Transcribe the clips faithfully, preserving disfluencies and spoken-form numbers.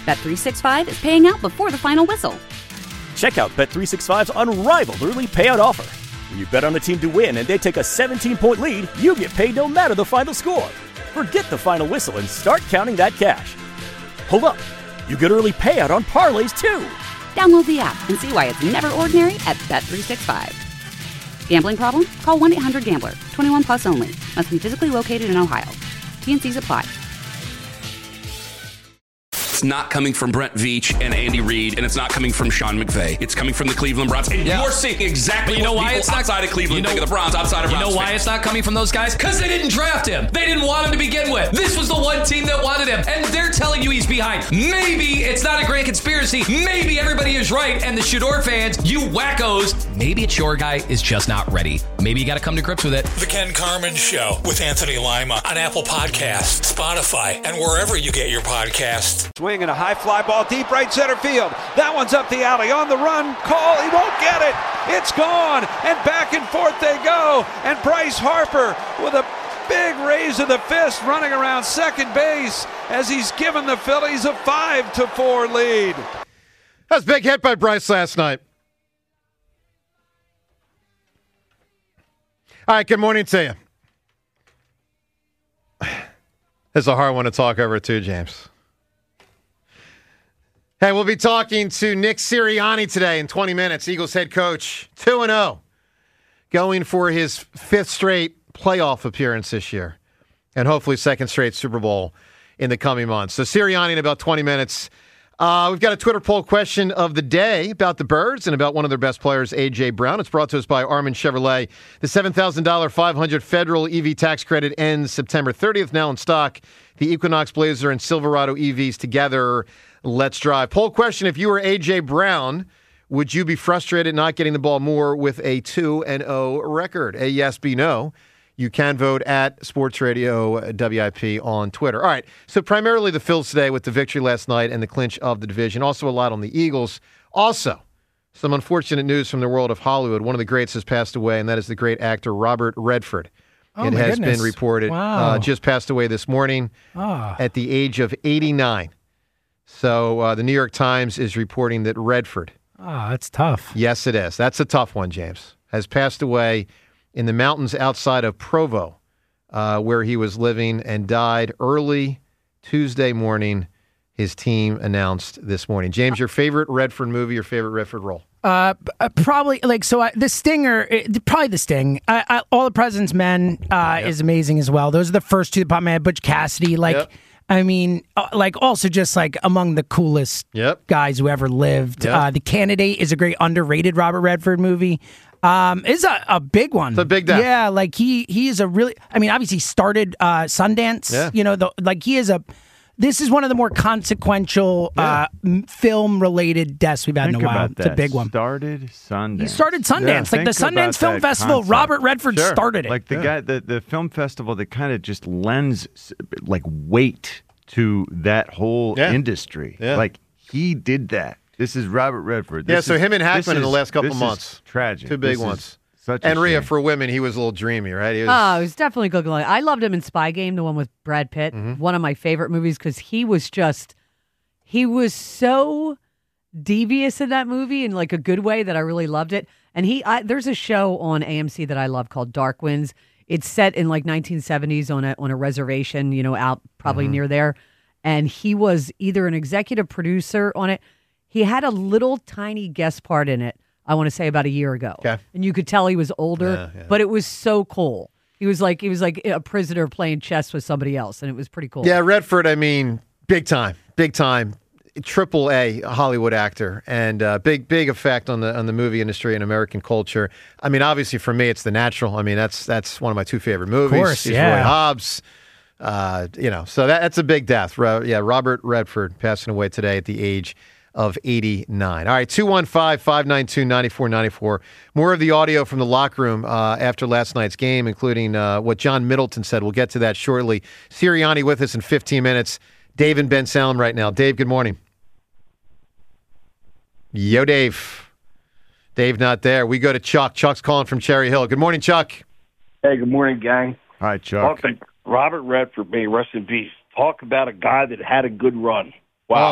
Bet three sixty-five is paying out before the final whistle. Check out Bet three sixty-five's unrivaled early payout offer. When you bet on a team to win and they take a seventeen-point lead, you get paid no matter the final score. Forget the final whistle and start counting that cash. Hold up. You get early payout on parlays, too. Download the app and see why it's never ordinary at Bet three sixty-five. Gambling problem? Call one eight hundred gambler. twenty-one plus only. Must be physically located in Ohio. T and Cs apply. It's not coming from Brent Veach and Andy Reid, and it's not coming from Sean McVay. It's coming from the Cleveland Browns. And yeah. you're seeing exactly you know what why people it's not, outside of Cleveland you know, think of the Browns, outside of Browns. You know why fans. It's not coming from those guys? Because they didn't draft him. They didn't want him to begin with. This was the one team that wanted him, and they're telling you he's behind. Maybe it's not a grand conspiracy. Maybe everybody is right, and the Shador fans, you wackos, maybe it's your guy is just not ready. Maybe you got to come to grips with it. The Ken Carman Show with Anthony Lima on Apple Podcasts, Spotify, and wherever you get your podcasts. Swing and a high fly ball deep right center field. That one's up the alley on the run. Call. He won't get it. It's gone. And back and forth they go. And Bryce Harper with a big raise of the fist running around second base as he's given the Phillies a five to four lead. That was a big hit by Bryce last night. All right, good morning to you. This is a hard one to talk over too, James. Hey, we'll be talking to Nick Sirianni today in twenty minutes, Eagles head coach, two and oh, going for his fifth straight playoff appearance this year, and hopefully second straight Super Bowl in the coming months. So Sirianni in about twenty minutes. Uh, we've got a Twitter poll question of the day about the Birds and about one of their best players, A J. Brown. It's brought to us by Armin Chevrolet. The seven thousand dollars five hundred federal E V tax credit ends September thirtieth, now in stock. The Equinox Blazer and Silverado E Vs together. Let's drive. Poll question, if you were A J. Brown, would you be frustrated not getting the ball more with a two and oh record? A yes, B no. You can vote at Sports Radio W I P on Twitter. All right, so primarily the Phils today with the victory last night and the clinch of the division. Also a lot on the Eagles. Also, some unfortunate news from the world of Hollywood. One of the greats has passed away, and that is the great actor Robert Redford. Oh, it my has goodness. been reported. Wow. Uh, just passed away this morning Ah. at the age of eighty-nine. So uh, the New York Times is reporting that Redford. Ah, that's tough. Yes, it is. That's a tough one, James. Has passed away in the mountains outside of Provo, uh, where he was living, and died early Tuesday morning. His team announced this morning. James, your favorite Redford movie, your favorite Redford role? Uh, probably like so. I, the Stinger, it, probably the Sting. I, I, All the President's Men uh, yep. is amazing as well. Those are the first two that popped. Man, Butch Cassidy, like. Yep. I mean, uh, like also just like among the coolest yep. guys who ever lived. Yep. Uh, the Candidate is a great underrated Robert Redford movie. Um, it's a, a big one. It's a big death. Yeah, like he he is a really. I mean, obviously he started uh, Sundance. Yeah. You know, the, like he is a. This is one of the more consequential yeah. uh, film-related deaths we've had think in a while. About that. It's a big one. Started Sundance. He started Sundance, yeah, like the Sundance Film Festival. Concept. Robert Redford sure. started it. Like the yeah. guy, the, the film festival that kind of just lends like weight to that whole yeah. industry. Yeah. Like he did that. This is Robert Redford. This yeah, so is, him and Hackman in the last couple this months. Is tragic. Two big this ones. Such a and Rhea, shame. for women, he was a little dreamy, right? He was, oh, it was definitely good. I loved him in Spy Game, the one with Brad Pitt. Mm-hmm. One of my favorite movies because he was just, he was so devious in that movie in like a good way that I really loved it. And he, I, there's a show on A M C that I love called Dark Winds. It's set in like nineteen seventies on a on a reservation, you know, out probably Mm-hmm. near there. And he was either an executive producer on it. He had a little tiny guest part in it, I want to say about a year ago. Okay. And you could tell he was older, Yeah, yeah. but it was so cool. He was like he was like a prisoner playing chess with somebody else, and it was pretty cool. Yeah, Redford, I mean, big time, big time, triple A Hollywood actor, and uh, big big effect on the on the movie industry and American culture. I mean, obviously for me, it's The Natural. I mean, that's that's one of my two favorite movies. Of course, He's yeah. Roy Hobbs. Uh, you know, so that, that's a big death. Ro- yeah, Robert Redford passing away today at the age of eighty-nine. All right, two one five, five nine two, nine four nine four. More of the audio from the locker room uh, after last night's game, including uh, what John Middleton said. We'll get to that shortly. Sirianni with us in fifteen minutes. Dave and Ben Salem right now. Dave, good morning. Yo, Dave. Dave not there. We go to Chuck. Chuck's calling from Cherry Hill. Good morning, Chuck. Hey, good morning, gang. Hi, Chuck. Talk to Robert Redford, may he rest in peace. Talk about a guy that had a good run. Wow. Oh,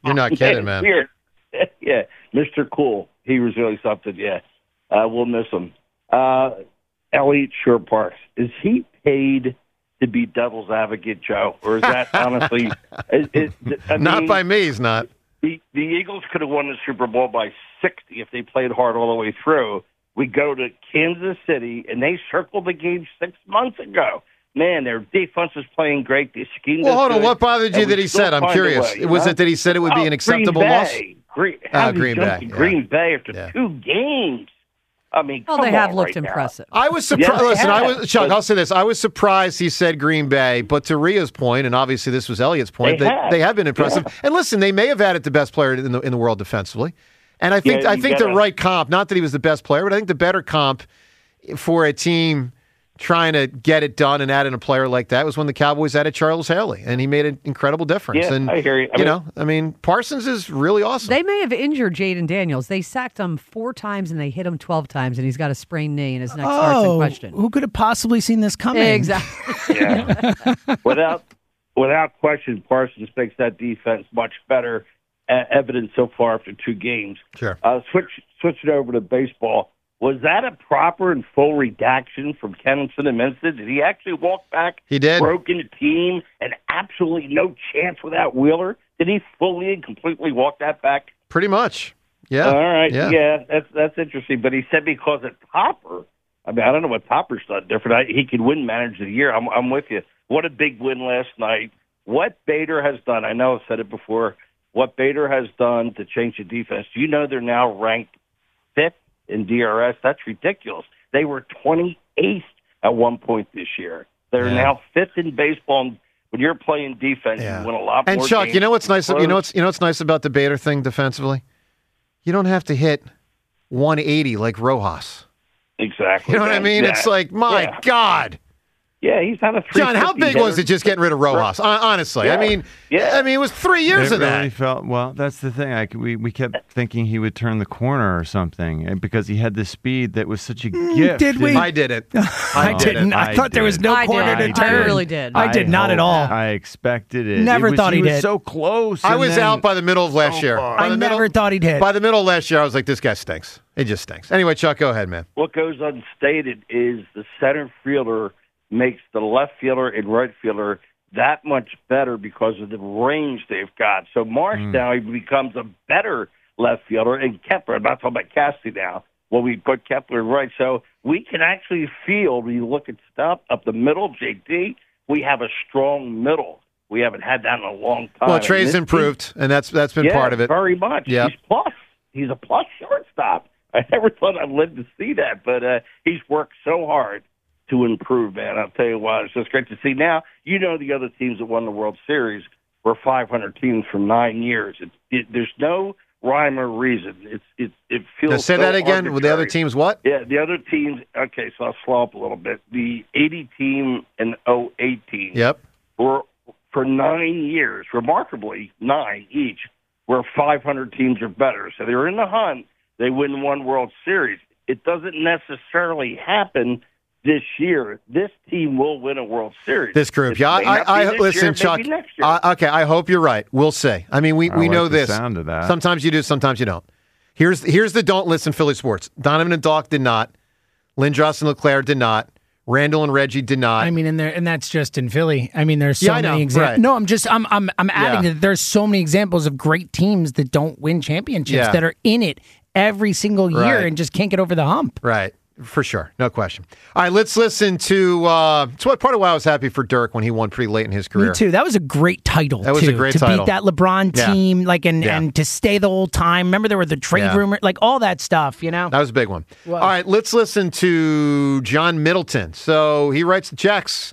You're not kidding, man. Weird. Yeah, Mister Cool. He was really something. Yeah, uh, we'll miss him. Uh, Elliot Shore-Parks, is he paid to be devil's advocate, Joe, or is that honestly? It, it, I not mean, by me. He's not. The, the Eagles could have won the Super Bowl by sixty if they played hard all the way through. We go to Kansas City, and they circled the game six months ago. Man, their defense is playing great. They schemed Well, hold good, on. What bothered you that he said? I'm curious. Way, was know? it that he said it would be oh, an acceptable Green loss? Green, how uh, did Green he jump Bay. to Green yeah. Bay after yeah. two games. I mean, well, come they have on looked right impressive. Now. I was surprised. Yeah, Listen, have, I was Chuck. but, I'll say this: I was surprised he said Green Bay, but to Ria's point, and obviously this was Elliot's point, they, they, have. they have been impressive. Yeah. And listen, they may have added the best player in the in the world defensively, and I think yeah, I think gotta, the right comp. Not that he was the best player, but I think the better comp for a team trying to get it done and add in a player like that was when the Cowboys added Charles Haley, and he made an incredible difference. Yeah, and, I hear you. I you mean, know, I mean, Parsons is really awesome. They may have injured Jaden Daniels. They sacked him four times and they hit him twelve times, and he's got a sprained knee, and his next oh, start's in question. Who could have possibly seen this coming? Exactly. Yeah. without without question, Parsons makes that defense much better. Uh, evident so far after two games. Sure. Uh, switch switch it over to baseball. Was that a proper and full redaction from Kenson and Minstead? Did he actually walk back? He did. Broken the team and absolutely no chance without Wheeler? Did he fully and completely walk that back? Pretty much. Yeah. All right. Yeah. yeah, that's that's interesting. But he said because of Topper. I mean, I don't know what Topper's done different. I, he could win Manager of the Year. I'm, I'm with you. What a big win last night. What Bader has done, I know I've said it before, what Bader has done to change the defense. Do you know they're now ranked fifth in D R S? That's ridiculous. They were twenty-eighth at one point this year. They're yeah. now fifth in baseball. When you're playing defense, yeah. you win a lot and more Chuck, games. you know what's nice? Close. You know what's you know what's nice about the Bader thing defensively? You don't have to hit one eighty like Rojas. Exactly. You know what I mean? Yeah. It's like, my yeah. God. Yeah, he's not a three fifty John, how big hitter. was it just getting rid of Rojas? Honestly, Yeah. I mean, Yeah. I mean, it was three years it of really that. Felt, well, that's the thing. I, we we kept thinking he would turn the corner or something and because he had the speed that was such a gift. did we? I did it. I, didn't. I, I thought there was did. no I corner did. to I turn. really did. I did not at all. I expected it. Never it was, thought he was did. so close. I and was then- out by the middle of last so year. far. By I the never middle, thought he'd hit. By the middle of last year, I was like, this guy stinks. It just stinks. Anyway, Chuck, go ahead, man. What goes unstated is the center fielder makes the left fielder and right fielder that much better because of the range they've got. So Marsh Mm. now he becomes a better left fielder, and Kepler, I'm not talking about Cassidy now, well, we put Kepler right. So we can actually feel, when you look at stuff up the middle, J T, we have a strong middle. We haven't had that in a long time. Well, Trey's And this improved, and that's that's been yeah, part of it. very much. Yeah. He's plus. He's a plus shortstop. I never thought I'd live to see that, but uh, he's worked so hard to improve, man. I'll tell you what, it's just great to see. Now, you know the other teams that won the World Series were five hundred teams for nine years. It, it, there's no rhyme or reason. It's it it feels. Now, say so that again. With the other arbitrary. teams, what? Yeah, the other teams. Okay, so I'll slow up a little bit. The eighty team and oh eight team. Yep. Were for nine years, remarkably nine each, were five hundred teams or better. So they were in the hunt. They win one World Series. It doesn't necessarily happen this year. This team will win a World Series. This group, It yeah. may I, not be I, I this listen, year, Chuck. maybe next year. I, okay, I hope you're right. We'll see. I mean, we, I we like know the this. sound of that. Sometimes you do, sometimes you don't. Here's here's the don't listen Philly sports. Donovan and Doc did not. Lindros and LeClaire did not. Randall and Reggie did not. I mean, and there, and that's just in Philly. I mean, there's so Yeah, I know, many examples. right. No, I'm just, I'm, I'm, I'm adding Yeah. that there's so many examples of great teams that don't win championships Yeah. that are in it every single year Right. and just can't get over the hump. Right. For sure. No question. All right, let's listen to uh it's what part of why I was happy for Dirk when he won pretty late in his career. Me too. That was a great title. That was too, a great to title. beat that LeBron Yeah. team, like and Yeah. and to stay the whole time. Remember there were the trade Yeah. rumor, like all that stuff. You know. That was a big one. Well- All right, let's listen to John Middleton. So he writes the checks,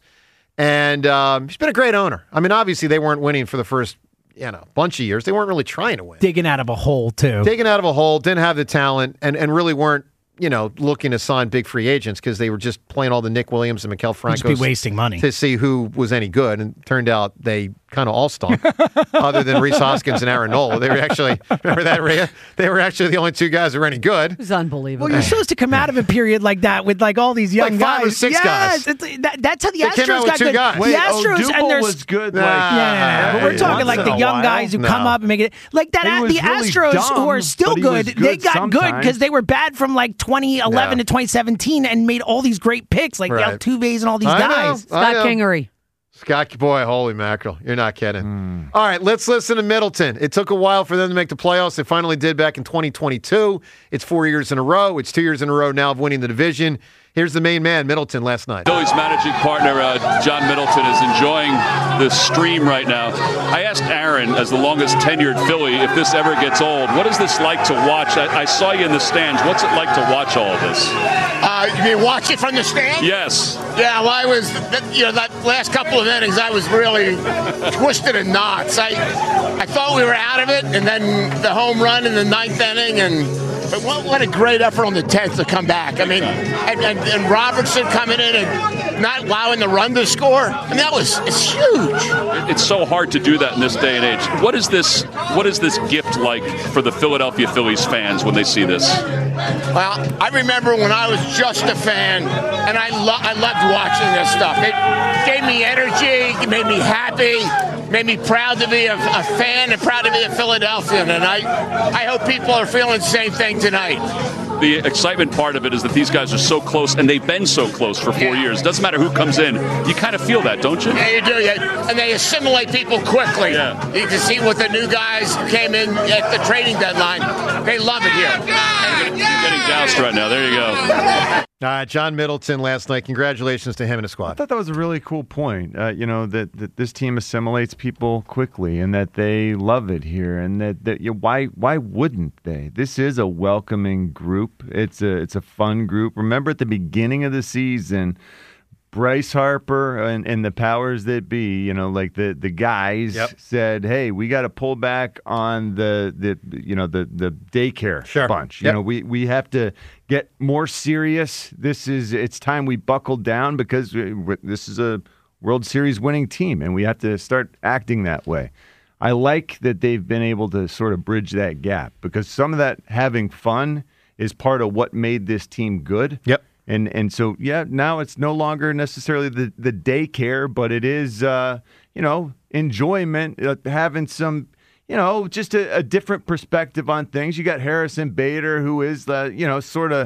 and um, he's been a great owner. I mean, obviously they weren't winning for the first, you know, bunch of years. They weren't really trying to win. Digging out of a hole too. Taken out of a hole, didn't have the talent, and, and really weren't, you know, looking to sign big free agents because they were just playing all the Nick Williams and Miguel You'd just be Francos wasting money. to see who was any good. And it turned out they kind of all stunk, other than Reese Hoskins and Aaron Nola. They were actually, remember that, Rhea? They were actually the only two guys who were any good. It was unbelievable. Well, you're supposed to come out of a period like that with like all these young like five guys. or six yes, guys. It's, that, that's how the They came out Astros with got two good. guys. The Wait, Astros Odubel and their was good. Nah. Like, yeah, but we're talking like the young guys who No. come up and make it like that. He was The really Astros dumb, who are still but he was good, good they got good sometimes. because they were bad from like twenty eleven Yeah. to twenty seventeen and made all these great picks like Right. the Altuves and all these I know. guys. I Scott know. Kingery. Scott, boy, holy mackerel. You're not kidding. All right, let's listen to Middleton. It took a while for them to make the playoffs. They finally did back in twenty twenty-two. It's four years in a row. It's two years in a row now of winning the division. Here's the main man, Middleton, last night. Phillies managing partner uh, John Middleton is enjoying the stream right now. I asked Aaron, as the longest tenured Philly, if this ever gets old. What is this like to watch? I, I saw you in the stands. What's it like to watch all of this? Uh, you mean watch it from the stand? Yes. Yeah, well, I was, you know, that last couple of innings, I was really twisted in knots. I, I thought we were out of it, and then the home run in the ninth inning, and but what, what a great effort on the tenth to come back. I mean, and, and, and Robertson coming in and not allowing the run to score. I mean, that was it's huge. It's so hard to do that in this day and age. What is this? What is this gift like for the Philadelphia Phillies fans when they see this? Well, I remember when I was just a fan, and I, lo- I loved watching this stuff. It gave me energy, it made me happy, made me proud to be a, a fan and proud to be a Philadelphian. And I, I hope people are feeling the same thing tonight. The excitement part of it is that these guys are so close, and they've been so close for four Yeah. years. Doesn't matter who comes in. You kind of feel that, don't you? Yeah, you do. Yeah. And they assimilate people quickly. Yeah. You can see with the new guys who came in at the trading deadline. They love it here. You're getting doused right now. There you go. All right, John Middleton last night. Congratulations to him and his I squad. thought that was a really cool point. Uh, you know that, that this team assimilates people quickly, and that they love it here, and that, that you know, why why wouldn't they? This is a welcoming group. It's a it's a fun group. Remember at the beginning of the season, Bryce Harper and, and the powers that be, you know, like the the guys Yep. said, "Hey, we got to pull back on the the you know the the daycare Sure. bunch. Yep. You know, we we have to get more serious. This is it's time we buckled down because we- this is a World Series winning team, and we have to start acting that way." I like that they've been able to sort of bridge that gap because some of that having fun is part of what made this team good. Yep. And and so, yeah, now it's no longer necessarily the, the daycare, but it is, uh, you know, enjoyment, uh, having some, you know, just a, a different perspective on things. You got Harrison Bader, who is, the, you know, sort of,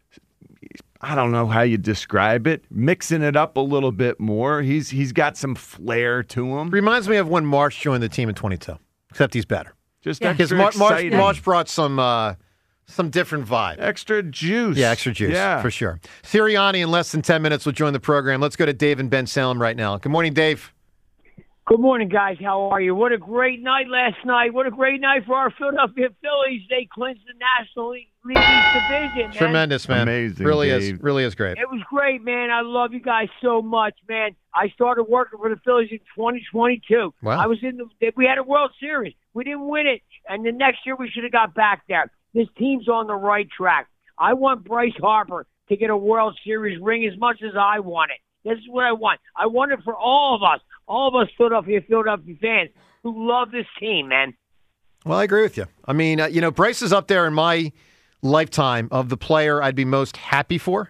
I don't know how you describe it, mixing it up a little bit more. He's He's got some flair to him. Reminds me of when Marsh joined the team in twenty-two, except he's better. Just Yeah. Because extra Mar- Marsh, exciting. Marsh brought some uh, some different vibe. Extra juice. Yeah, extra juice, Yeah. for sure. Sirianni in less than ten minutes will join the program. Let's go to Dave and Ben Salem right now. Good morning, Dave. Good morning, guys. How are you? What a great night last night. What a great night for our Philadelphia Phillies. They clinched the National League League East division, man. Tremendous, man. Amazing, Really Dave. is. Really is great. It was great, man. I love you guys so much, man. I started working for the Phillies in twenty twenty-two. Wow. I was in the. We had a World Series. We didn't win it, and the next year we should have got back there. This team's on the right track. I want Bryce Harper to get a World Series ring as much as I want it. This is what I want. I want it for all of us, all of us Philadelphia, Philadelphia fans who love this team, man. Well, I agree with you. I mean, uh, you know, Bryce is up there in my lifetime of the player I'd be most happy for.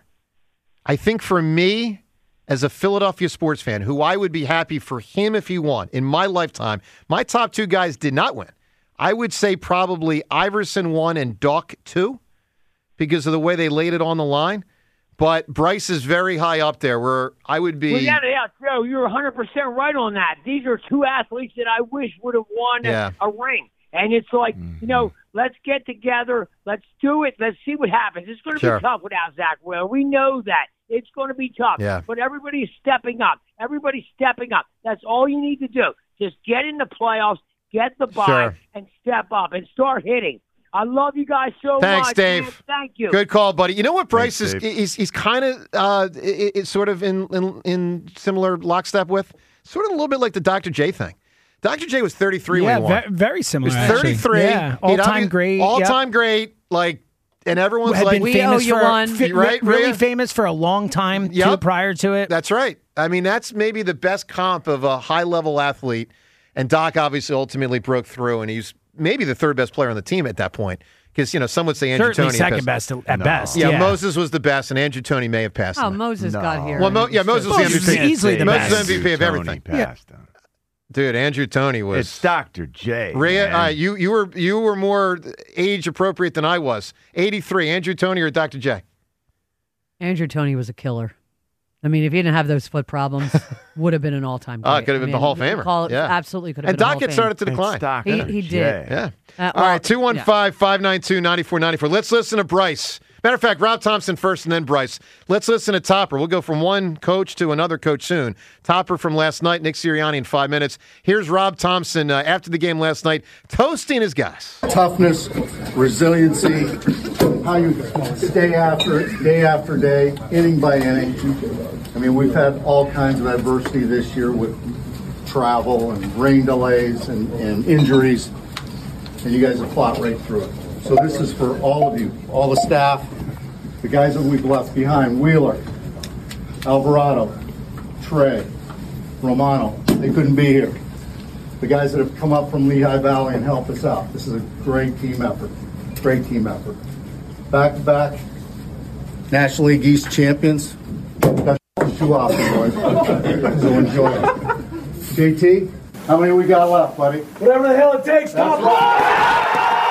I think for me, as a Philadelphia sports fan, who I would be happy for him if he won in my lifetime, my top two guys did not win. I would say probably Iverson one and Doc two because of the way they laid it on the line. But Bryce is very high up there where I would be. Well, yeah, yeah, Joe, you're one hundred percent right on that. These are two athletes that I wish would have won Yeah. a, a ring. And it's like, you know, let's get together. Let's do it. Let's see what happens. It's going to Sure. be tough without Zach Wheeler. We know that. It's going to be tough. Yeah. But everybody's stepping up. Everybody's stepping up. That's all you need to do. Just get in the playoffs, get the bye, Sure. and step up and start hitting. I love you guys so Thanks, much. Dave. man. Thank you. Good call, buddy. You know what Bryce Thanks, is? Dave. He's he's kind of uh, i- i- sort of in, in in similar lockstep with, sort of a little bit like the Doctor J thing. Doctor J was thirty-three Yeah, when he won. ve- very similar. He was actually. thirty-three. Yeah, He'd all-time obvi- great. All-time yep. great. Like, and everyone's Had like, been We famous owe you for one. fi- Right, really Rhea? famous for a long time too, Yep. prior to it. That's right. I mean, that's maybe the best comp of a high-level athlete. And Doc obviously ultimately broke through, and he's maybe the third best player on the team at that point. Because, you know, some would say Andrew Certainly Toney second best at no. best. Yeah, yeah, Moses was the best, and Andrew Toney may have passed Oh, him. Moses no. got here. Well, Mo- yeah, Moses was the M V P. Easily the Moses best. M V P of everything. Yeah. Dude, Andrew Toney was. It's Doctor J. Rhea, man. uh, you you were you were more age appropriate than I was. eighty-three, Andrew Toney or Doctor J? Andrew Toney was a killer. I mean, if he didn't have those foot problems, would have been an all-time great. Oh, it could have I been mean, the Hall of Famer. Call, yeah. Absolutely could have and been a Doc Hall had of started to Fame. decline. He, he did. Yeah. Uh, All well, right, two one five, five nine two, nine four nine four. Let's listen to Bryce. Matter of fact, Rob Thompson first and then Bryce. Let's listen to Topper. We'll go from one coach to another coach soon. Topper from last night, Nick Sirianni in five minutes. Here's Rob Thompson uh, after the game last night, toasting his guys. Toughness, resiliency, how you stay after it, day after day, inning by inning. I mean, we've had all kinds of adversity this year with travel and rain delays and, and injuries, and you guys have fought right through it. So this is for all of you, all the staff, the guys that we've left behind, Wheeler, Alvarado, Trey, Romano. They couldn't be here. The guys that have come up from Lehigh Valley and helped us out. This is a great team effort. Great team effort. Back-to-back National League East champions. That's too often, boys. So enjoy it. J T, how many we got left, buddy? Whatever the hell it takes, top line!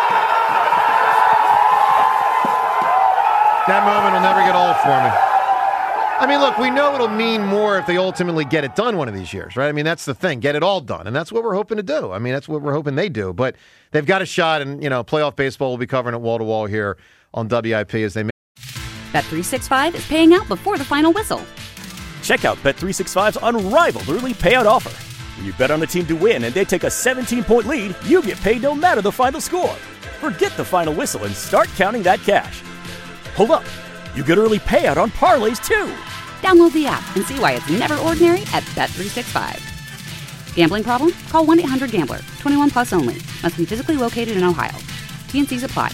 That moment will never get old for me. I mean, look, we know it'll mean more if they ultimately get it done one of these years, right? I mean, that's the thing. Get it all done. And that's what we're hoping to do. I mean, that's what we're hoping they do. But they've got a shot, and, you know, playoff baseball will be covering it wall-to-wall here on W I P as they make. Bet three sixty-five is paying out before the final whistle. Check out Bet three sixty-five's unrivaled early payout offer. When you bet on a team to win and they take a seventeen-point lead, you get paid no matter the final score. Forget the final whistle and start counting that cash. Hold up. You get early payout on parlays, too. Download the app and see why it's never ordinary at Bet three sixty-five. Gambling problem? Call one eight hundred gambler. twenty-one plus only. Must be physically located in Ohio. T N Cs apply.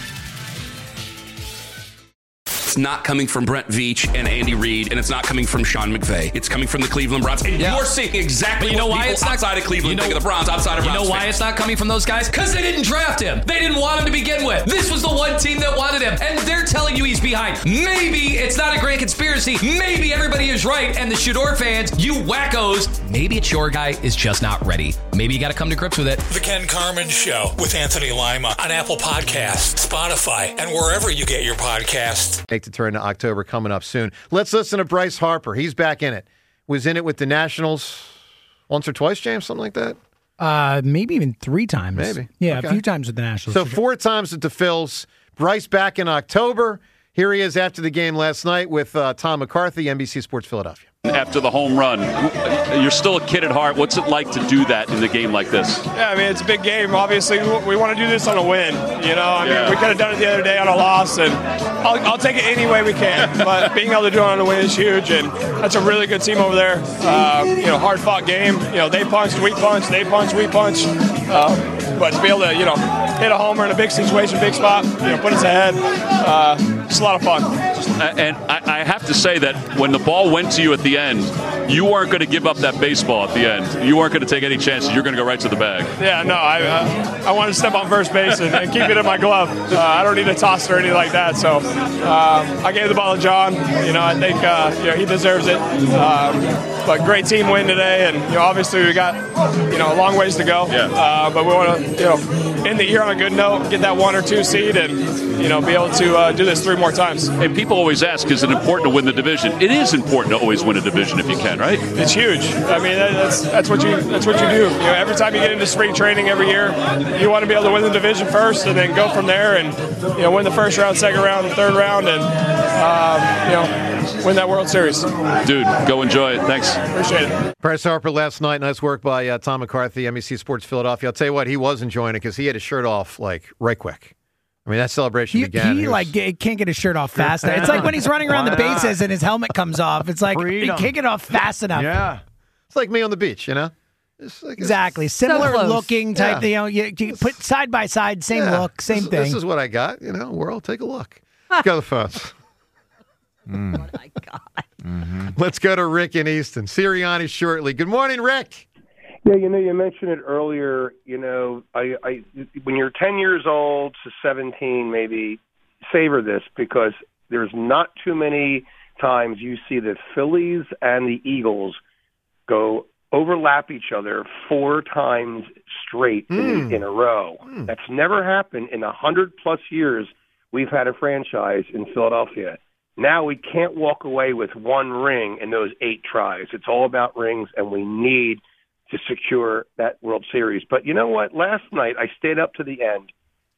It's not coming from Brent Veach and Andy Reid, and it's not coming from Sean McVay. It's coming from the Cleveland Browns. And yeah. you're seeing exactly but you know what why people it's not, outside of Cleveland you know, think of the Browns, outside of You Browns know why fans. it's not coming from those guys? Because they didn't draft him. They didn't want him to begin with. This was the one team that wanted him, and they're telling you he's behind. Maybe it's not a grand conspiracy. Maybe everybody is right, and the Shador fans, you wackos, maybe it's your guy is just not ready. Maybe you got to come to grips with it. The Ken Carman Show with Anthony Lima on Apple Podcasts, Spotify, and wherever you get your podcasts. Make the turn to October coming up soon. Let's listen to Bryce Harper. He's back in it. Was in it with the Nationals once or twice, James, something like that? Uh, maybe even three times. Maybe. Yeah, Okay. a few times with the Nationals. So four times with the Phils. Bryce back in October. Here he is after the game last night with uh, Tom McCarthy, N B C Sports Philadelphia. After the home run, you're still a kid at heart. What's it like to do that in a game like this? Yeah, I mean, it's a big game. Obviously, we want to do this on a win. You know, I mean, Yeah. we could have done it the other day on a loss, and I'll, I'll take it any way we can. But being able to do it on a win is huge, and that's a really good team over there. Uh, you know, hard-fought game. You know, they punched, we punched, they punched, we punched. Uh, but to be able to, you know, hit a homer in a big situation, big spot, you know, put us ahead, uh, it's a lot of fun. And I, I have to say that when the ball went to you at the end, you weren't going to give up that baseball at the end. You weren't going to take any chances. You're going to go right to the bag. Yeah, no, I uh, I wanted to step on first base and, and keep it in my glove. Uh, I don't need to toss it or anything like that. So uh, I gave the ball to John. You know, I think uh, you know he deserves it. Um, but great team win today, and you know obviously we got you know a long ways to go. Yeah. Uh, but we want to you know end the year on a good note, get that one or two seed, and you know be able to uh, do this three more times. And people always ask, is it important to win the division? It is important to always win a division if you can, right? It's huge. I mean, that, that's that's what you that's what you do. You know, every time you get into spring training every year, you want to be able to win the division first, and then go from there, and you know, win the first round, second round, third round, and um, you know, win that World Series. Dude, go enjoy it. Thanks. Appreciate it. Bryce Harper last night. Nice work by uh, Tom McCarthy, N B C Sports Philadelphia. I'll tell you what, he was enjoying it because he had his shirt off like right quick. I mean, that celebration He, began. he, was- like get, can't get his shirt off fast. It's like when he's running around the bases and his helmet comes off. It's like Freedom. he can't get it off fast enough. Yeah. It's like me on the beach, you know? It's like Exactly. Similar close. looking type. Yeah. You know, you, you put side by side, same Yeah. look, same this, thing. This is what I got, you know, world. Take a look. Let's go to the phones. Oh my God. Let's go to Rick in Easton. Sirianni shortly. Good morning, Rick. Yeah, you know, you mentioned it earlier. You know, I, I when you're ten years old to seventeen, maybe savor this because there's not too many times you see the Phillies and the Eagles go overlap each other four times straight Mm. in, in a row. Mm. That's never happened in a hundred plus years we've had a franchise in Philadelphia. Now we can't walk away with one ring in those eight tries. It's all about rings, and we need to secure that World Series. But you know what? Last night I stayed up to the end.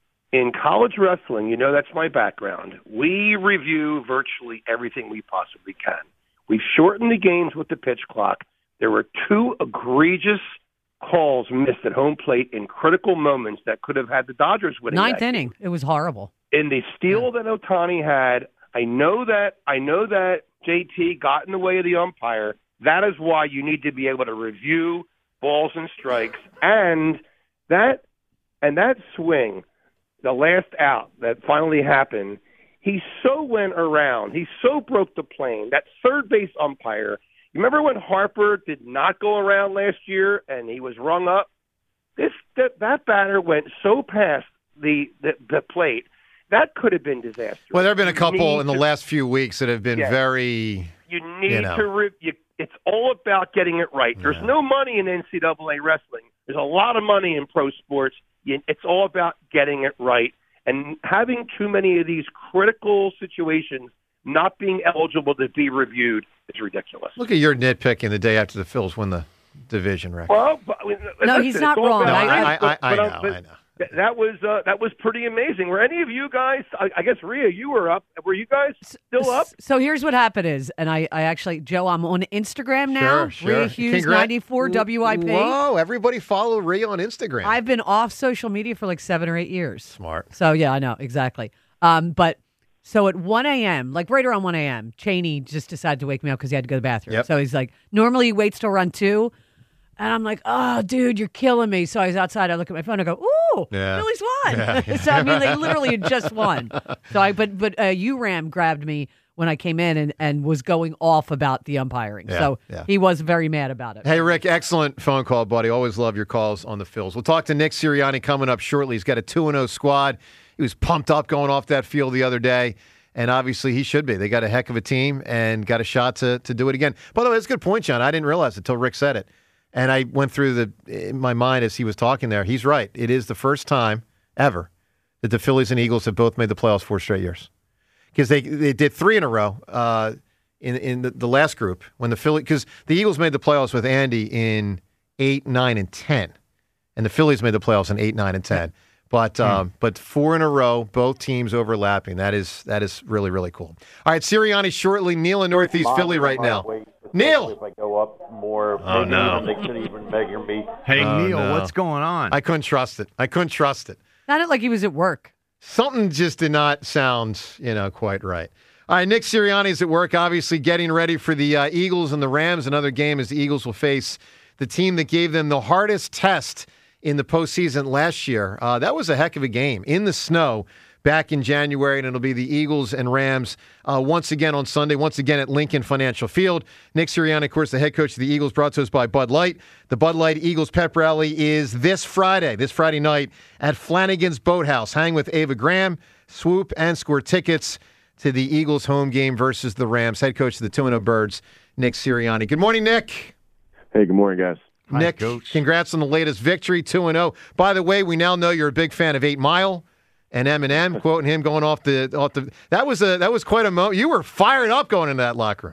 In college wrestling, you know that's my background. We review virtually everything we possibly can. We've shortened the games with the pitch clock. There were two egregious calls missed at home plate in critical moments that could have had the Dodgers winning. Ninth that inning. game. It was horrible. In the steal that Ohtani had, I know that I know that J T got in the way of the umpire. That is why you need to be able to review balls and strikes, and that and that swing, the last out that finally happened. He so went around. He so broke the plane. That third base umpire. You remember when Harper did not go around last year and he was rung up? This that, that batter went so past the, the the plate that could have been disastrous. Well, there have been a You couple need in the to- last few weeks that have been Yeah. very. You need you know. to. Re- you, it's all about getting it right. There's no money in N C double A wrestling. There's a lot of money in pro sports. You, it's all about getting it right. And having too many of these critical situations not being eligible to be reviewed is ridiculous. Look at your nitpicking the day after the Phils win the division record. Well, but, No, listen, he's it's not all wrong. about- No, I- I- I- but- I but, know, but I know. th- That was uh, that was pretty amazing. Were any of you guys? I, I guess Rhea, you were up. Were you guys still up? So here's what happened is, and I, I actually, Joe, I'm on Instagram now. Sure, sure. Rhea Hughes, Congrat- ninety-four W I P. Whoa, everybody follow Rhea on Instagram. I've been off social media for like seven or eight years. Smart. So yeah, I know exactly. Um, but so at one a.m., like right around one a.m., Cheney just decided to wake me up because he had to go to the bathroom. Yep. So he's like, normally he waits till run two. And I'm like, oh, dude, you're killing me. So I was outside. I look at my phone. I go, ooh, Yeah. Phillies won. Yeah, yeah. So I mean, they literally had just won. So I, but but uh, U RAM grabbed me when I came in and, and was going off about the umpiring. Yeah, so yeah. he was very mad about it. Hey, Rick, excellent phone call, buddy. Always love your calls on the Phils. We'll talk to Nick Sirianni coming up shortly. He's got a two and oh squad. He was pumped up going off that field the other day, and obviously he should be. They got a heck of a team and got a shot to, to do it again. By the way, that's a good point, John. I didn't realize it until Rick said it. And I went through the in my mind as he was talking there. He's right. It is the first time ever that the Phillies and Eagles have both made the playoffs four straight years. Because they they did three in a row uh, in in the, the last group when the Phillies because the Eagles made the playoffs with Andy in eight, nine, and ten, and the Phillies made the playoffs in eight, nine, and ten. But um, but four in a row, both teams overlapping. That is that is really really cool. All right, Sirianni shortly. Neil in Northeast Philly right now. Neil. If I go up more, Oh, maybe no. even they could even measure me. Hey, Oh, Neil, no. what's going on? I couldn't trust it. I couldn't trust it. Sounded like he was at work. Something just did not sound, you know, quite right. All right, Nick Sirianni is at work, obviously getting ready for the uh, Eagles and the Rams. Another game as the Eagles will face the team that gave them the hardest test in the postseason last year. Uh, that was a heck of a game in the snow back in January, and it'll be the Eagles and Rams uh, once again on Sunday, once again at Lincoln Financial Field. Nick Sirianni, of course, the head coach of the Eagles, brought to us by Bud Light. The Bud Light Eagles Pep Rally is this Friday, this Friday night at Flanagan's Boathouse. Hang with Ava Graham, swoop, and score tickets to the Eagles home game versus the Rams. Head coach of the two and oh Birds, Nick Sirianni. Good morning, Nick. Hey, good morning, guys. Nick, congrats on the latest victory, two and oh. By the way, we now know you're a big fan of Eight Mile and Eminem, quoting him going off the off the. That was a that was quite a moment. You were fired up going into that locker room.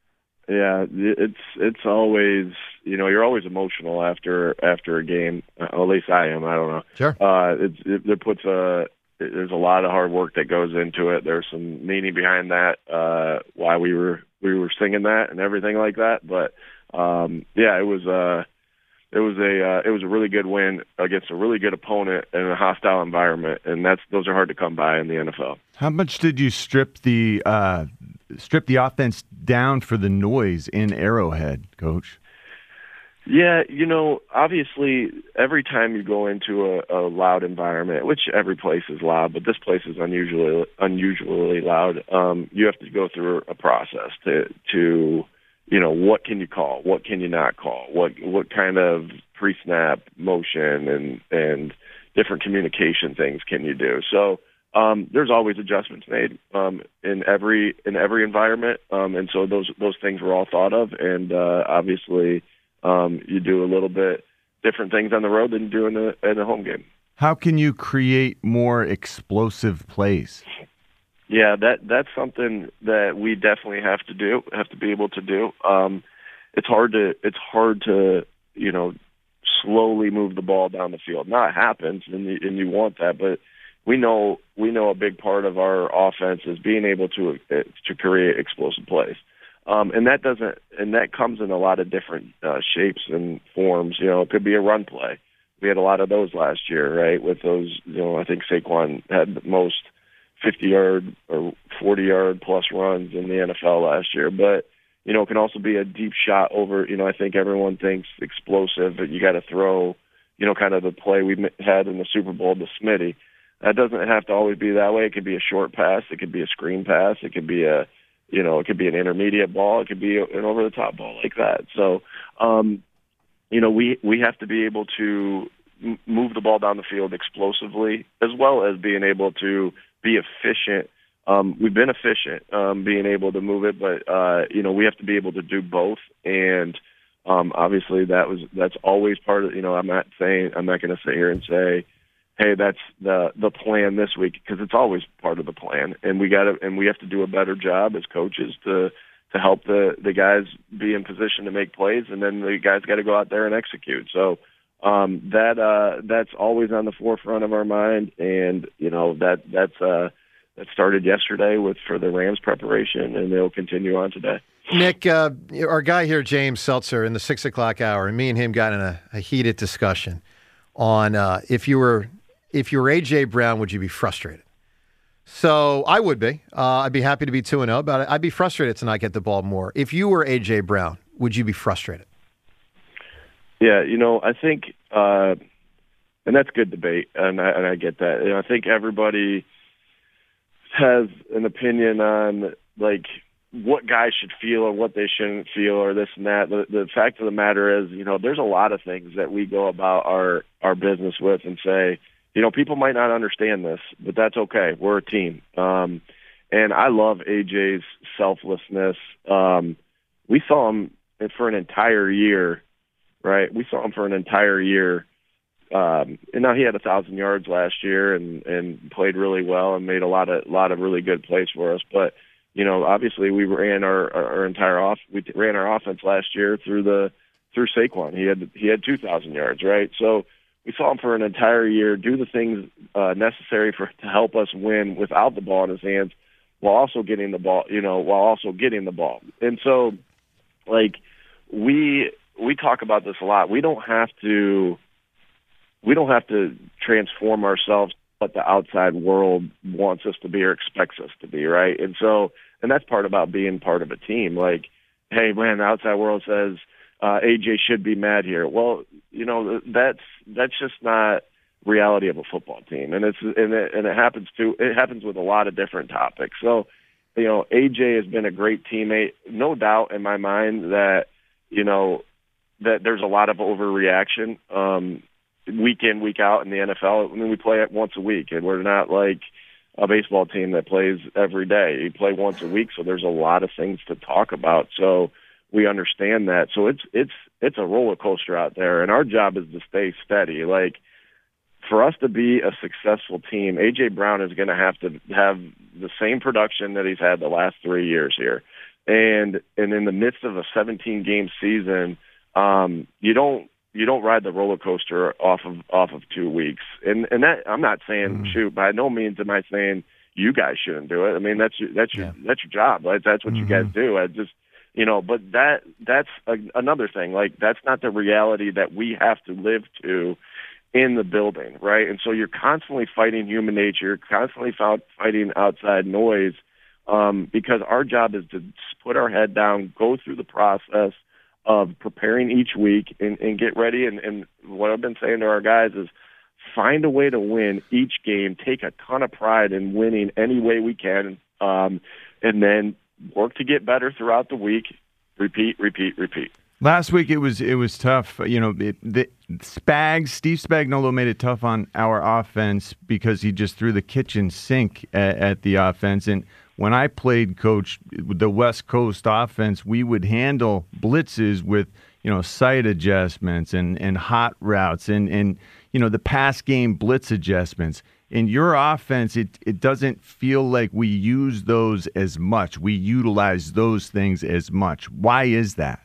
Yeah, it's it's always you know you're always emotional after after a game. Uh, at least I am. I don't know. Sure. Uh, it's it, it puts a there's a lot of hard work that goes into it. There's some meaning behind that. Uh, why we were we were singing that and everything like that. But um, yeah, it was uh it was a uh, it was a really good win against a really good opponent in a hostile environment, and that's those are hard to come by in the N F L. How much did you strip the uh, strip the offense down for the noise in Arrowhead, Coach? Yeah, you know, obviously, every time you go into a, a loud environment, which every place is loud, but this place is unusually unusually loud. Um, you have to go through a process to to you know what can you call, what can you not call, what what kind of pre-snap motion and and different communication things can you do. So um, there's always adjustments made um, in every in every environment, um, and so those those things were all thought of. And uh, obviously, um, you do a little bit different things on the road than you do in the in the home game. How can you create more explosive plays? Yeah, that that's something that we definitely have to do, have to be able to do. Um, it's hard to it's hard to you know slowly move the ball down the field. Now it happens, and you, and you want that, but we know we know a big part of our offense is being able to to create explosive plays, um, and that doesn't and that comes in a lot of different uh, shapes and forms. You know, it could be a run play. We had a lot of those last year, right? With those, you know, I think Saquon had the most fifty-yard or forty-yard plus runs in the N F L last year. But, you know, it can also be a deep shot over, you know, I think everyone thinks explosive, but you got to throw, you know, kind of the play we had in the Super Bowl to Smitty. That doesn't have to always be that way. It could be a short pass. It could be a screen pass. It could be a, you know, it could be an intermediate ball. It could be an over-the-top ball like that. So, um, you know, we, we have to be able to m- move the ball down the field explosively, as well as being able to be efficient. Um, we've been efficient, um, being able to move it, but, uh, you know, we have to be able to do both. And um, obviously that was that's always part of, you know, I'm not saying, I'm not going to sit here and say, hey, that's the the plan this week, because it's always part of the plan. And we got to, and we have to do a better job as coaches to to help the, the guys be in position to make plays, and then the guys got to go out there and execute. So um, that uh, that's always on the forefront of our mind, and you know that that's uh, that started yesterday with for the Rams preparation, and they'll continue on today. Nick, uh, our guy here, James Seltzer, in the six o'clock hour, and me and him got in a, a heated discussion on uh, if you were if you were A J Brown, would you be frustrated? So I would be. Uh, I'd be happy to be two and zero, but I'd be frustrated to not get the ball more. If you were A J Brown, would you be frustrated? Yeah, you know, I think, uh, and that's good debate, and I, and I get that. You know, I think everybody has an opinion on like what guys should feel or what they shouldn't feel or this and that. The, the fact of the matter is, you know, there's a lot of things that we go about our our business with and say, you know, people might not understand this, but that's okay. We're a team. Um, and I love A J's selflessness. Um, we saw him for an entire year, right? We saw him for an entire year. Um, and now he had a thousand yards last year and, and played really well and made a lot of, lot of really good plays for us. But, you know, obviously we ran our, our entire off, we ran our offense last year through the, through Saquon. He had, he had two thousand yards, right? So, we saw him for an entire year do the things uh, necessary for to help us win without the ball in his hands, while also getting the ball, you know, while also getting the ball. And so, like we we talk about this a lot. We don't have to we don't have to transform ourselves what the outside world wants us to be or expects us to be, right? And so, and that's part about being part of a team. Like, hey, man, the outside world says uh, A J should be mad here. Well, you know, that's that's just not reality of a football team, and it's and it, and it happens to it happens with a lot of different topics. So, you know, A J has been a great teammate, no doubt in my mind that you know that there's a lot of overreaction um, week in, week out in the N F L. I mean, we play it once a week, and we're not like a baseball team that plays every day. You play once a week, so there's a lot of things to talk about. So we understand that. So it's it's it's a roller coaster out there, and our job is to stay steady. Like, for us to be a successful team, A J Brown is going to have to have the same production that he's had the last three years here. And and in the midst of a seventeen game season, um, you don't you don't ride the roller coaster off of off of two weeks. And and that I'm not saying mm-hmm. shoot, by no means am I saying you guys shouldn't do it. I mean that's your, that's your yeah. that's your job. Right? That's what mm-hmm. you guys do. I just You know, but that that's a, another thing. Like, that's not the reality that we have to live to in the building, right? And so you're constantly fighting human nature, you're constantly fighting outside noise, um, because our job is to put our head down, go through the process of preparing each week and, and get ready. And, and what I've been saying to our guys is find a way to win each game, take a ton of pride in winning any way we can, um, and then work to get better throughout the week. Repeat, repeat, repeat. Last week it was it was tough. You know, it, the Spags, Steve Spagnuolo made it tough on our offense because he just threw the kitchen sink at, at the offense. And when I played coach the West Coast offense, we would handle blitzes with, you know, sight adjustments and, and hot routes and, and, you know, the pass game blitz adjustments. In your offense, it, it doesn't feel like we use those as much. We utilize those things as much. Why is that?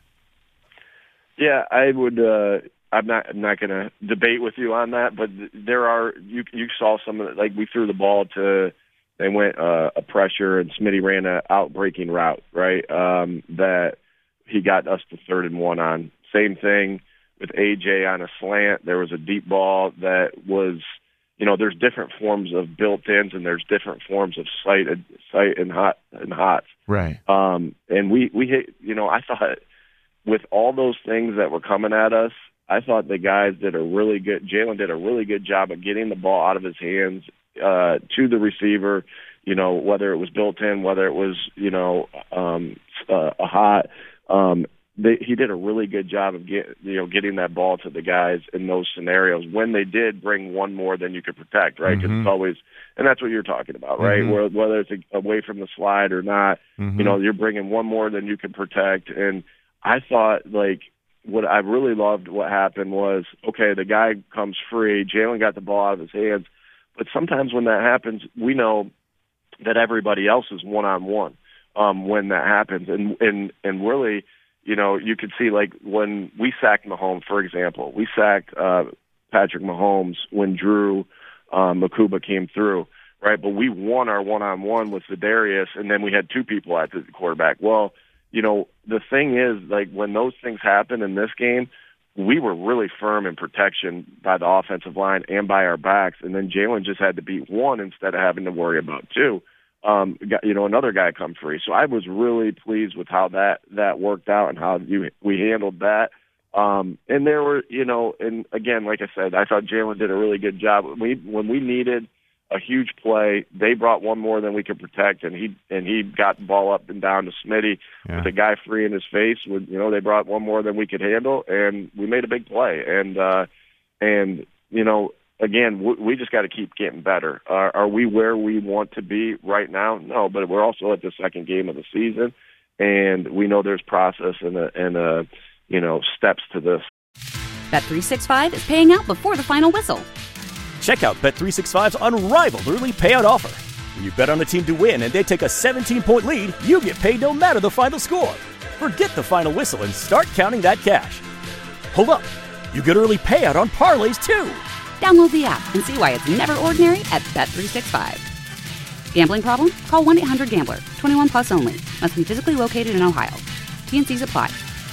Yeah, I would. Uh, I'm not. I'm not going to debate with you on that. But there are. You you saw some of it. Like we threw the ball to. They went uh, a pressure, and Smitty ran a out-breaking route. Right. Um, that he got us to third and one on. Same thing with A J on a slant. There was a deep ball that was. You know, there's different forms of built-ins, and there's different forms of sight, sight and hot and hots. Right. Um, and we we hit. You know, I thought. With all those things that were coming at us, I thought the guys did a really good, Jalen did a really good job of getting the ball out of his hands uh, to the receiver, you know, whether it was built in, whether it was, you know, um, uh, a hot. Um, they, he did a really good job of get, you know, getting that ball to the guys in those scenarios when they did bring one more than you could protect, right? Because Mm-hmm. it's always, and that's what you're talking about, right? Mhm. Where, whether it's a, away from the slide or not, Mhm. you know, you're bringing one more than you can protect. And I thought, like, what I really loved what happened was, okay, the guy comes free. Jalen got the ball out of his hands. But sometimes when that happens, we know that everybody else is one-on-one um, when that happens. And, and, and really, you know, you could see, like, when we sacked Mahomes, for example, we sacked uh, Patrick Mahomes when Drew um, Makuba came through, right? But we won our one-on-one with Za'Darius, and then we had two people at the quarterback. Well, you know, the thing is, like, when those things happen in this game, we were really firm in protection by the offensive line and by our backs, and then Jalen just had to beat one instead of having to worry about two. Um, got, you know, another guy come free. So I was really pleased with how that, that worked out and how you, we handled that. Um, and there were, you know, and again, like I said, I thought Jalen did a really good job. We, when we needed a huge play, they brought one more than we could protect, and he and he got the ball up and down to Smitty Yeah. with a guy free in his face. With, you know, they brought one more than we could handle, and we made a big play. And uh, and you know, again, we, we just got to keep getting better. Are, are we where we want to be right now? No, but we're also at the second game of the season, and we know there's process and a, and a, you know, steps to this. Bet three sixty-five is paying out before the final whistle. Check out Bet three sixty-five's unrivaled early payout offer. When you bet on a team to win and they take a seventeen-point lead, you get paid no matter the final score. Forget the final whistle and start counting that cash. Hold up. You get early payout on parlays, too. Download the app and see why it's never ordinary at Bet three sixty-five. Gambling problem? Call one eight hundred gambler. twenty-one plus only. Must be physically located in Ohio. T N Cs apply.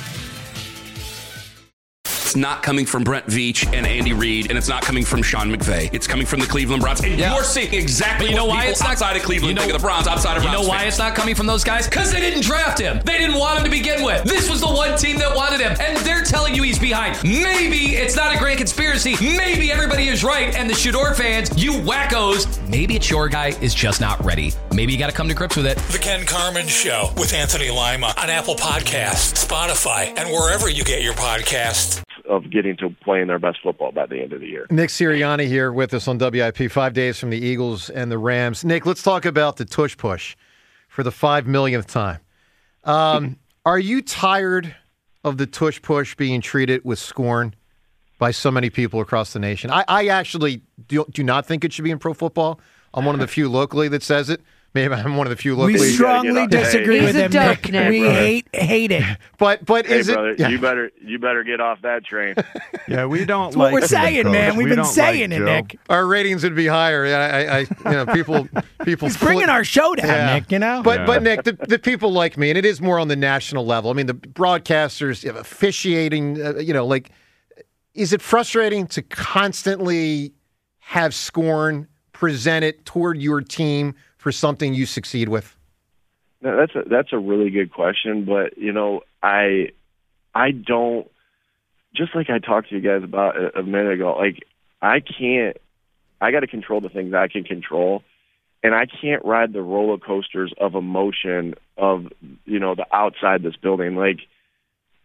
It's not coming from Brent Veach and Andy Reid, and it's not coming from Sean McVay. It's coming from the Cleveland Browns. And Yeah. you're seeing exactly But you know what why people it's not outside of Cleveland you know, think of the Browns, outside of You Browns know why fans. it's not coming from those guys? Because they didn't draft him. They didn't want him to begin with. This was the one team that wanted him, and they're telling you he's behind. Maybe it's not a grand conspiracy. Maybe everybody is right, and the Shador fans, you wackos, maybe it's your guy is just not ready. Maybe you got to come to grips with it. The Ken Carmen Show with Anthony Lima on Apple Podcasts, Spotify, and wherever you get your podcasts. Of getting to playing their best football by the end of the year. Nick Sirianni here with us on W I P, five days from the Eagles and the Rams. Nick, let's talk about the tush push for the five millionth time. Um, are you tired of the tush push being treated with scorn by so many people across the nation? I, I actually do, do not think it should be in pro football. I'm one of the few locally that says it. Maybe I'm one of the few locally. We strongly disagree Hey, with him, Nick. Nick, We brother. hate hate it. But but Hey, is brother, it? Yeah. you better you better get off that train. Yeah, we don't That's what like we're him, saying, Coach. man. We've We been don't saying like it, Joe. Nick. Our ratings would be higher. Yeah, I, I you know, people, people. He's bringing our show down, Nick, you know? But Yeah. but Nick, the, the people like me, and it is more on the national level. I mean, the broadcasters officiating. Uh, you know, like, is it frustrating to constantly have scorn presented toward your team for something you succeed with? No, that's a that's a really good question, but you know, I I don't, just like I talked to you guys about a, a minute ago, like I can't I got to control the things I can control, and I can't ride the roller coasters of emotion of, you know, the outside this building. Like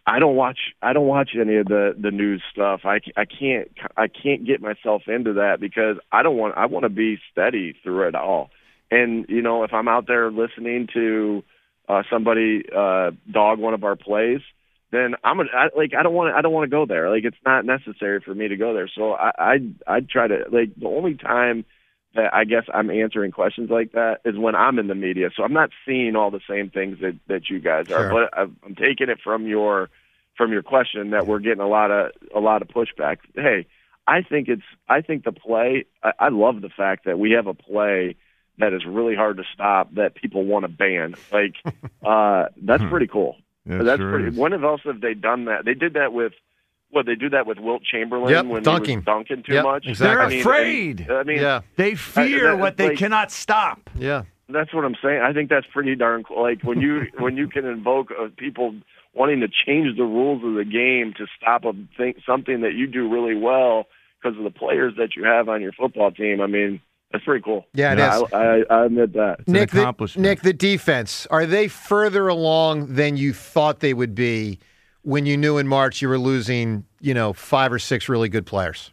I don't watch. I don't watch any of the, the news stuff. I, I can't. I can't get myself into that because I don't want. I want to be steady through it all. And you know, if I'm out there listening to uh, somebody uh, dog one of our plays, then I'm gonna I, like. I don't want. I don't want to go there. Like it's not necessary for me to go there. So I. I I try to like the only time that I guess I'm answering questions like that is when I'm in the media. So I'm not seeing all the same things that, that you guys are. Sure. But I'm taking it from your from your question that we're getting a lot of a lot of pushback. Hey, I think it's I think the play. I, I love the fact that we have a play that is really hard to stop that people want to ban. Like uh, that's pretty cool. Yeah, that's sure pretty. is. When else have they done that? They did that with. What, they do that with Wilt Chamberlain Yep, when dunking. he was dunking too Yep, much? exactly. They're I mean, afraid. and- I mean, Yeah. They fear I- that- what they like- cannot stop. Yeah. That's what I'm saying. I think that's pretty darn cool. Like when you when you can invoke uh, people wanting to change the rules of the game to stop a thing, something that you do really well because of the players that you have on your football team. I mean, that's pretty cool. Yeah, it is. I, I, I admit that. Nick, the, Nick, the defense, are they further along than you thought they would be when you knew in March you were losing, you know, five or six really good players?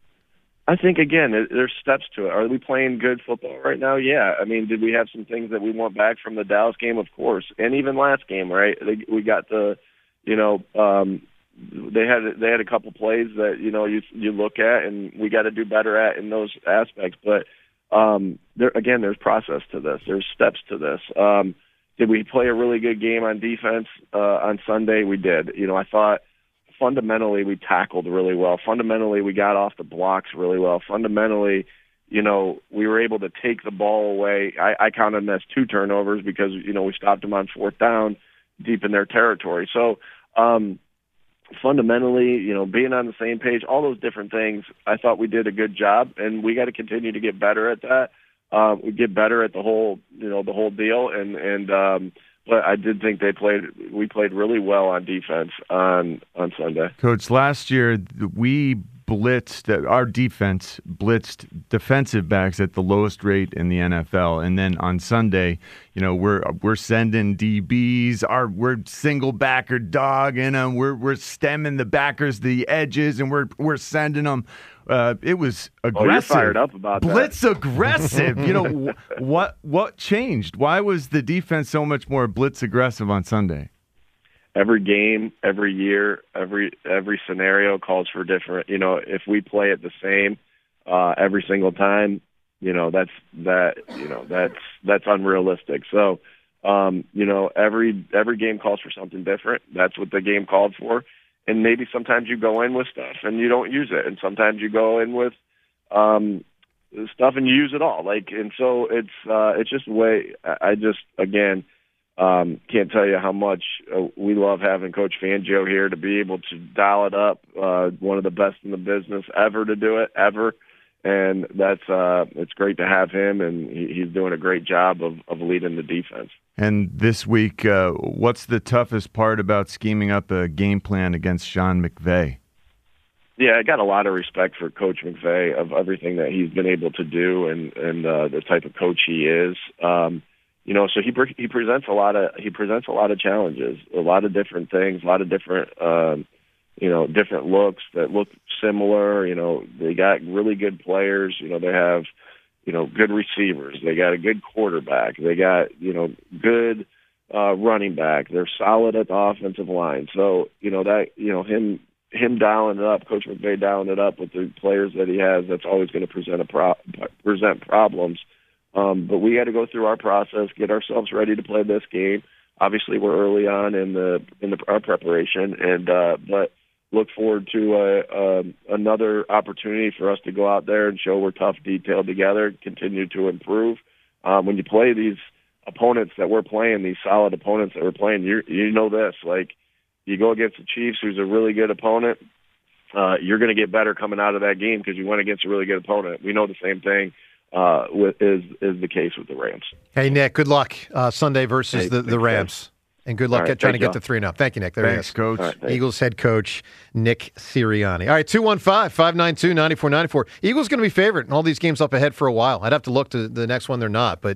I think, again, it, there's steps to it. Are we playing good football right now? Yeah. I mean, did we have some things that we want back from the Dallas game? Of course. And even last game, right? They, we got the, you know, um, they had they had a couple plays that, you know, you you look at and we got to do better at in those aspects. But, um, there again, there's process to this. There's steps to this. Um, did we play a really good game on defense uh, on Sunday? We did. You know, I thought fundamentally we tackled really well. Fundamentally we got off the blocks really well. Fundamentally, you know, we were able to take the ball away. I, I counted them as two turnovers because, you know, we stopped them on fourth down deep in their territory. So um, fundamentally, you know, being on the same page, all those different things, I thought we did a good job, and we got to continue to get better at that. Um, we get better at the whole, you know, the whole deal, and and um, but I did think they played. We played really well on defense on on Sunday. Coach, last year we blitzed, our defense blitzed defensive backs at the lowest rate in the N F L, and then on Sunday, you know, we're we're sending D Bs, our we're single backer dogging them, we're we're stemming the backers to the edges, and we're we're sending them. Uh, it was aggressive. Oh, you're fired up about that. Blitz aggressive. You know wh- what? What changed? Why was the defense so much more blitz aggressive on Sunday? Every game, every year, every every scenario calls for different. You know, if we play it the same uh, every single time, you know that's that. You know that's that's unrealistic. So, um, you know, every every game calls for something different. That's what the game called for. And maybe sometimes you go in with stuff and you don't use it, and sometimes you go in with um, stuff and you use it all. Like, and so it's uh, it's just the way. I just again um, can't tell you how much uh, we love having Coach Fangio here to be able to dial it up. Uh, one of the best in the business ever to do it ever, and that's uh, it's great to have him, and he, he's doing a great job of, of leading the defense. And this week, uh, what's the toughest part about scheming up a game plan against Sean McVay? Yeah, I got a lot of respect for Coach McVay of everything that he's been able to do and and uh, the type of coach he is. Um, you know, so he pre- he presents a lot of he presents a lot of challenges, a lot of different things, a lot of different um, you know different looks that look similar. You know, they got really good players. You know, they have. You know, good receivers. They got a good quarterback. They got, you know, good uh, running back. They're solid at the offensive line. So, you know, that, you know, him him dialing it up, Coach McVay dialing it up with the players that he has, that's always going to present a pro- present problems. Um, but we got to go through our process, get ourselves ready to play this game. Obviously, we're early on in the in the our preparation, and uh, but. Look forward to uh, uh, another opportunity for us to go out there and show we're tough, detailed together, continue to improve. Um, when you play these opponents that we're playing, these solid opponents that we're playing, you you know this, like you go against the Chiefs, who's a really good opponent, uh, you're going to get better coming out of that game because you went against a really good opponent. We know the same thing uh, with, is is the case with the Rams. Hey, Nick, good luck uh, Sunday versus Hey, the, the Rams. And good luck right, at trying to get y'all. to three and up. Thank you, Nick. There Thanks, he is. Coach. All right, thanks. Eagles head coach Nick Sirianni. All right, two one five, five nine two, nine four nine four. Eagles going to be favored in all these games up ahead for a while. I'd have to look to the next one. They're not, but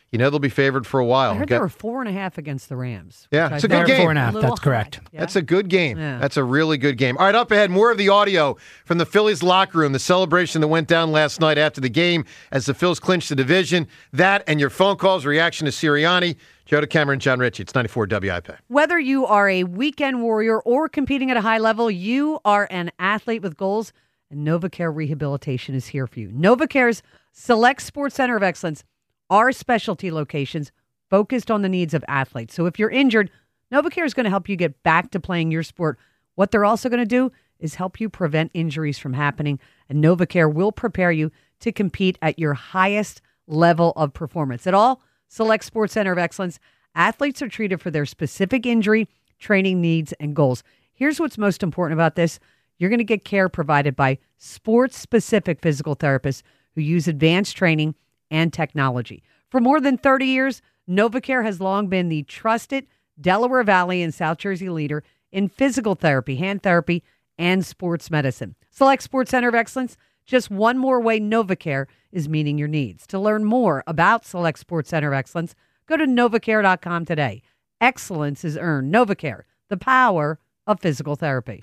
you know they'll be favored for a while. I heard Get- they were four and a half against the Rams. Yeah, which it's I a good thought game. was Four and a half. little That's correct. high. Yeah. That's a good game. Yeah. That's a really good game. All right, up ahead, more of the audio from the Phillies locker room, the celebration that went down last night after the game as the Phils clinched the division. That and your phone calls, reaction to Sirianni. Joe DeCamera and John Ritchie. It's ninety-four W I P. Whether you are a weekend warrior or competing at a high level, you are an athlete with goals, and NovaCare Rehabilitation is here for you. NovaCare's Select Sports Center of Excellence are specialty locations focused on the needs of athletes. So if you're injured, NovaCare is going to help you get back to playing your sport. What they're also going to do is help you prevent injuries from happening, and NovaCare will prepare you to compete at your highest level of performance. At all Select Sports Center of Excellence, athletes are treated for their specific injury, training needs, and goals. Here's what's most important about this. You're going to get care provided by sports-specific physical therapists who use advanced training and technology. For more than thirty years, NovaCare has long been the trusted Delaware Valley and South Jersey leader in physical therapy, hand therapy, and sports medicine. Select Sports Center of Excellence, just one more way NovaCare is meeting your needs. To learn more about Select Sports Center of Excellence, go to novacare dot com today. Excellence is earned. NovaCare, the power of physical therapy.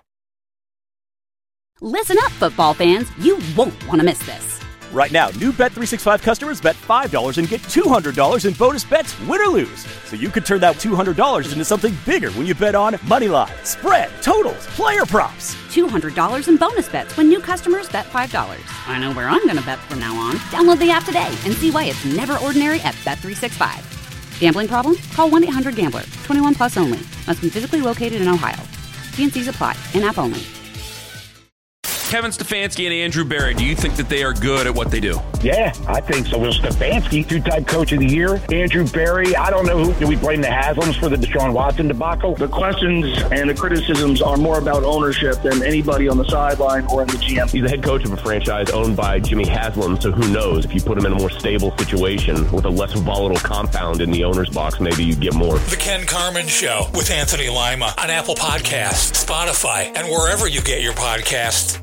Listen up, football fans. You won't want to miss this. Right now, new Bet three sixty-five customers bet five dollars and get two hundred dollars in bonus bets, win or lose. So you could turn that two hundred dollars into something bigger when you bet on money line, spread, totals, player props. two hundred dollars in bonus bets when new customers bet five dollars. I know where I'm going to bet from now on. Download the app today and see why it's never ordinary at Bet three sixty-five. Gambling problem? Call one eight hundred gambler. twenty-one plus only. Must be physically located in Ohio. T N Cs apply. In-app only. Kevin Stefanski and Andrew Berry, do you think that they are good at what they do? Yeah, I think so. Well, Stefanski, two-time coach of the year. Andrew Berry, I don't know who. Do we blame the Haslams for the Deshaun Watson debacle? The questions and the criticisms are more about ownership than anybody on the sideline or in the G M. He's the head coach of a franchise owned by Jimmy Haslam, so who knows? If you put him in a more stable situation with a less volatile compound in the owner's box, maybe you get more. The Ken Carman Show with Anthony Lima on Apple Podcasts, Spotify, and wherever you get your podcasts.